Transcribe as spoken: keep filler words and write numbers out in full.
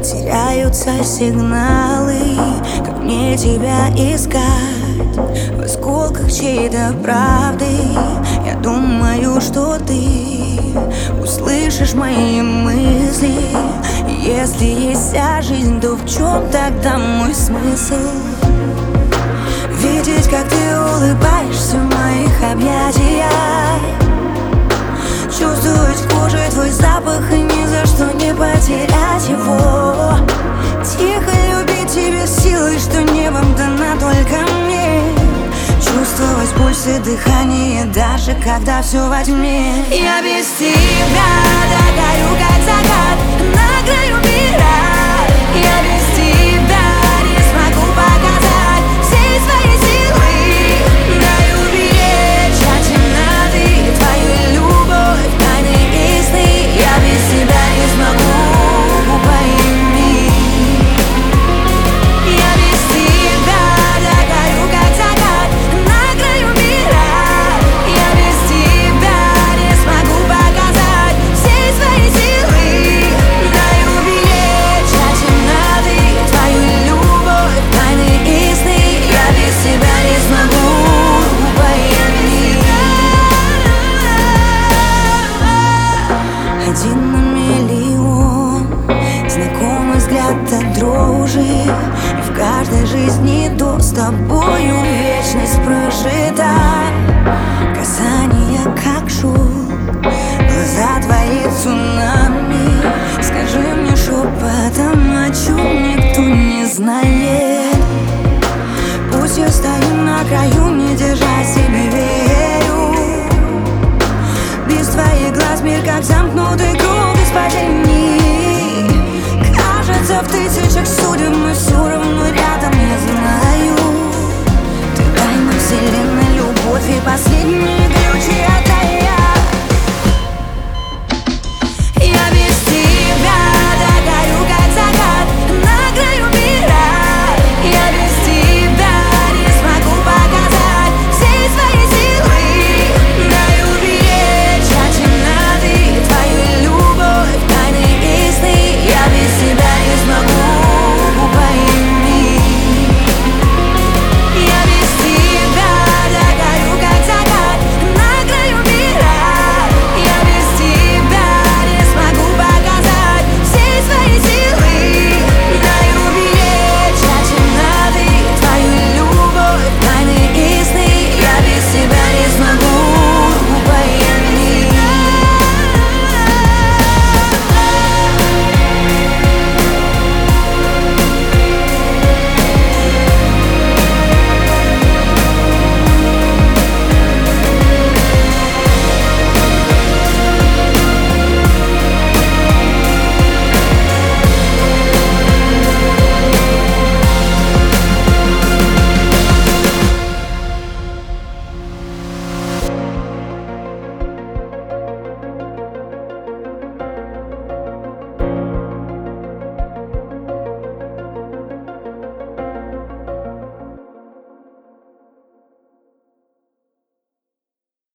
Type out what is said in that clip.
теряются сигналы, как мне тебя искать в осколках чьей-то правды. Я думаю, что ты услышишь мои мысли. Если есть вся жизнь, то в чем тогда мой смысл? Видеть, как ты улыбаешься в моих объятиях, чувствовать кожей твой запах и ни за что не потерять его. Тихо любить тебя силой, что небом дана только мне. Чувствовать пульсы, дыхание, даже когда все во тьме. Я без тебя догорю, как закат на краю мира. Я без тебя не смогу показать всей своей силы. Даю беречь от темноты твою любовь, тайны и сны. Я без тебя не смогу, пойми. Я без тебя догорю, как закат на краю мира. Я без тебя не смогу показать всей своей силы. Даю беречь от темноты твою любовь, тайны и сны. Я без тебя не смогу, пойми. Один на миллион, знакомый взгляд от дрожи. И в каждой жизни до с тобою вечность прожита. Касание как шок, глаза твои цунами. Скажи мне шепотом, о чем никто не знает. Пусть я стою на краю, не держа себе верю. Без твоих глаз мир как замкнутый круг без падений. Кажется, в тысячах судеб мы все равно рядом, я знаю. Ты тайна вселенной, любовь и последние ключи от рая.